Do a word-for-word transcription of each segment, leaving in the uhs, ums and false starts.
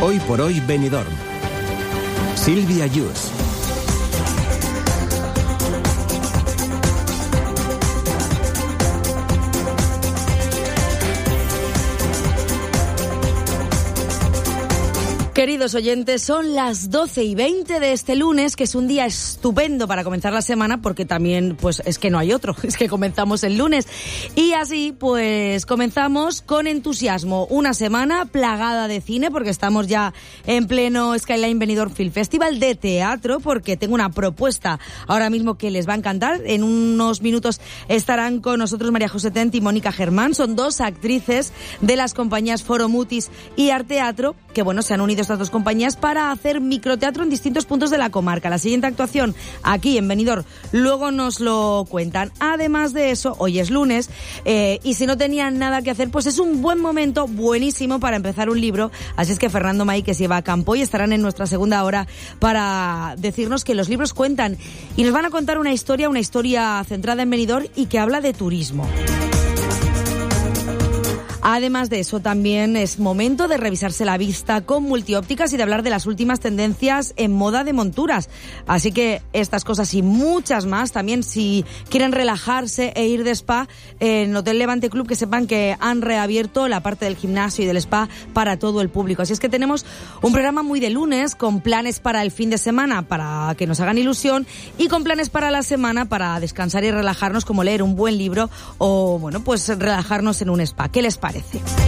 Hoy por hoy Benidorm. Silvia Yus. Queridos oyentes, son las doce y veinte de este lunes, que es un día estupendo para comenzar la semana, porque también, pues, es que no hay otro, es que comenzamos el lunes. Y así, pues, comenzamos con entusiasmo una semana plagada de cine, porque estamos ya en pleno Skyline Benidorm Film Festival de teatro, porque tengo una propuesta ahora mismo que les va a encantar. En unos minutos estarán con nosotros María José Tent y Mónica Germán. Son dos actrices de las compañías Foro Mutis y Arteatro, que, bueno, se han unido estas dos compañías para hacer microteatro en distintos puntos de la comarca. La siguiente actuación aquí en Benidorm, luego nos lo cuentan. Además de eso, hoy es lunes, eh, y si no tenían nada que hacer, pues es un buen momento, buenísimo, para empezar un libro. Así es que Fernando May, que se lleva a campo, y estarán en nuestra segunda hora para decirnos que los libros cuentan, y nos van a contar una historia, una historia centrada en Benidorm y que habla de turismo. Además de eso, también es momento de revisarse la vista con multiópticas y de hablar de las últimas tendencias en moda de monturas. Así que estas cosas y muchas más, también si quieren relajarse e ir de spa, en Hotel Levante Club, que sepan que han reabierto la parte del gimnasio y del spa para todo el público. Así es que tenemos un programa muy de lunes, con planes para el fin de semana para que nos hagan ilusión, y con planes para la semana para descansar y relajarnos, como leer un buen libro o, bueno, pues relajarnos en un spa. ¿Qué les parece?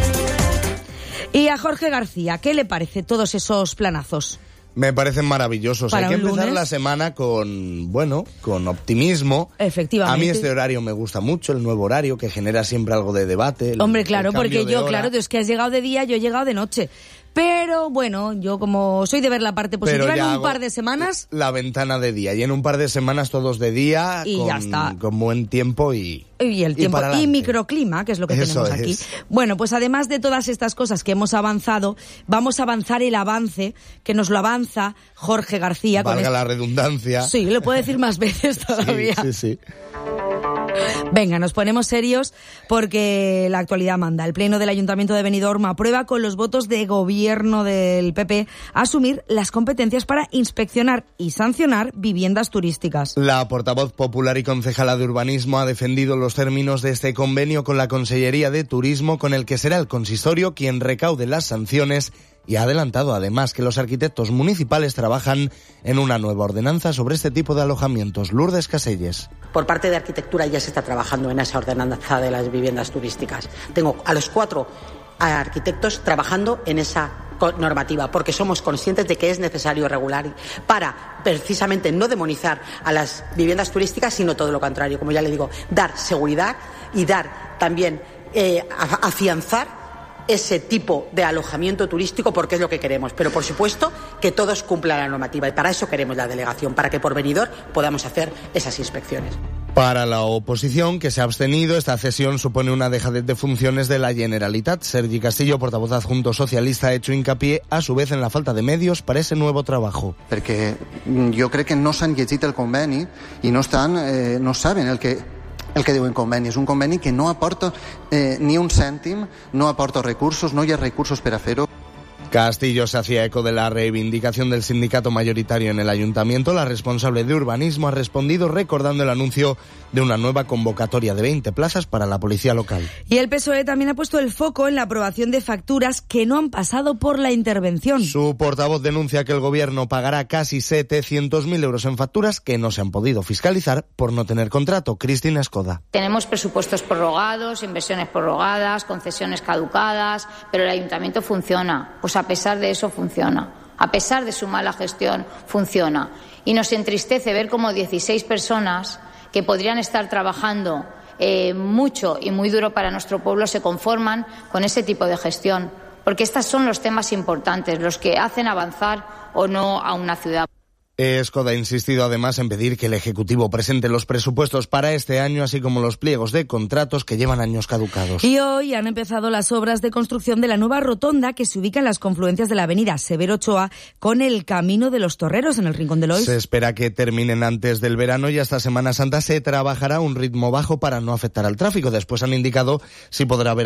Y a Jorge García, ¿qué le parece todos esos planazos? Me parecen maravillosos. Hay que empezar lunes. la semana con, bueno, con optimismo. Efectivamente. A mí este horario me gusta mucho, el nuevo horario, que genera siempre algo de debate. El, Hombre, claro, porque yo, hora. claro, es que has llegado de día, yo he llegado de noche. Pero bueno, yo como soy de ver la parte positiva, en un par de semanas... La ventana de día, y en un par de semanas todos de día, y con, ya está. con buen tiempo y... Y el tiempo, y, y microclima, que es lo que Eso tenemos aquí. Es. Bueno, pues además de todas estas cosas que hemos avanzado, vamos a avanzar el avance, que nos lo avanza Jorge García. Valga con la este... redundancia. Sí, lo puedo decir más veces todavía. Sí, sí, sí. Venga, nos ponemos serios porque la actualidad manda. El Pleno del Ayuntamiento de Benidorm aprueba con los votos de gobierno del P P asumir las competencias para inspeccionar y sancionar viviendas turísticas. La portavoz popular y concejala de Urbanismo ha defendido los términos de este convenio con la Consellería de Turismo, con el que será el consistorio quien recaude las sanciones, y ha adelantado además que los arquitectos municipales trabajan en una nueva ordenanza sobre este tipo de alojamientos. Lourdes Caselles. Por parte de Arquitectura ya se está trabajando en esa ordenanza de las viviendas turísticas. Tengo a los cuatro arquitectos trabajando en esa normativa, porque somos conscientes de que es necesario regular para precisamente no demonizar a las viviendas turísticas, sino todo lo contrario, como ya le digo, dar seguridad y dar también eh, afianzar ese tipo de alojamiento turístico, porque es lo que queremos, pero por supuesto que todos cumplan la normativa, y para eso queremos la delegación, para que por Benidorm podamos hacer esas inspecciones. Para la oposición, que se ha abstenido, esta cesión supone una dejadez de funciones de la Generalitat. Sergi Castillo, portavoz adjunto socialista, ha hecho hincapié a su vez en la falta de medios para ese nuevo trabajo. Perquè jo crec que no s'han llegit el conveni i no, estan, eh, no saben el que el que diuen conveni. És un conveni que no aporta eh, ni un cèntim, no aporta recursos, no hi ha recursos per a fer-ho. Castillo se hacía eco de la reivindicación del sindicato mayoritario en el ayuntamiento. La responsable de urbanismo ha respondido recordando el anuncio de una nueva convocatoria de veinte plazas para la policía local. Y el P S O E también ha puesto el foco en la aprobación de facturas que no han pasado por la intervención. Su portavoz denuncia que el gobierno pagará casi setecientos mil euros en facturas que no se han podido fiscalizar por no tener contrato. Cristina Escoda. Tenemos presupuestos prorrogados, inversiones prorrogadas, concesiones caducadas, pero el ayuntamiento funciona. Pues a pesar de eso funciona. A pesar de su mala gestión, funciona. Y nos entristece ver cómo dieciséis personas que podrían estar trabajando eh, mucho y muy duro para nuestro pueblo se conforman con ese tipo de gestión. Porque estos son los temas importantes, los que hacen avanzar o no a una ciudad. Escoda ha insistido además en pedir que el Ejecutivo presente los presupuestos para este año, así como los pliegos de contratos que llevan años caducados. Y hoy han empezado las obras de construcción de la nueva rotonda que se ubica en las confluencias de la avenida Severo Ochoa con el Camino de los Torreros en el Rincón de Lois. Se espera que terminen antes del verano y hasta Semana Santa se trabajará a un ritmo bajo para no afectar al tráfico. Después han indicado si podrá haber